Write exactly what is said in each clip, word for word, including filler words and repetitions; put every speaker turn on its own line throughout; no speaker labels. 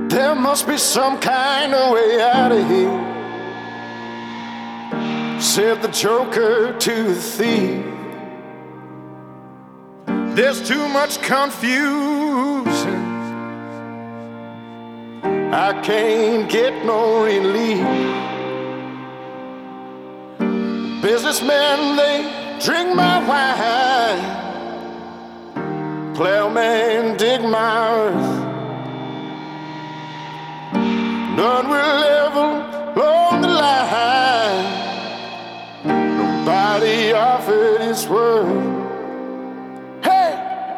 There must be some kind of way out of here, said the joker to the thief. There's too much confusion, I can't get no relief. Businessmen, they drink my wine, plowmen dig my earth. None will ever along the line, nobody offered his word. Hey!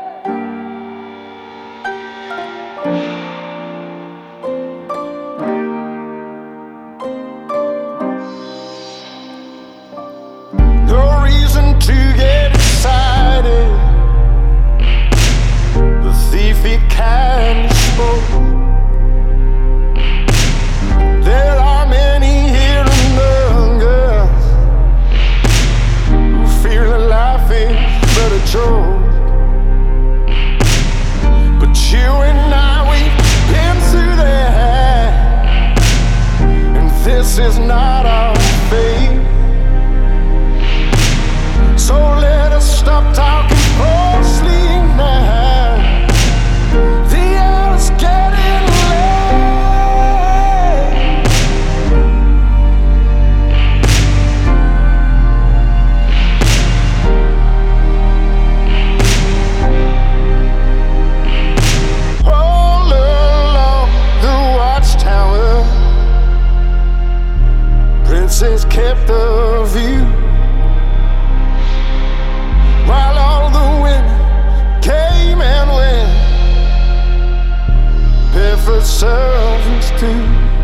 No reason to get excited, the thief he kindly spoke. There are many here among us who feel that life is but a joke. But you and I, we've been through that, and this is not our fate. So let us stop talking falsely now. The hour's getting late. All along the watchtower, Princess kept the view, while all the women came and went, barefoot servants too.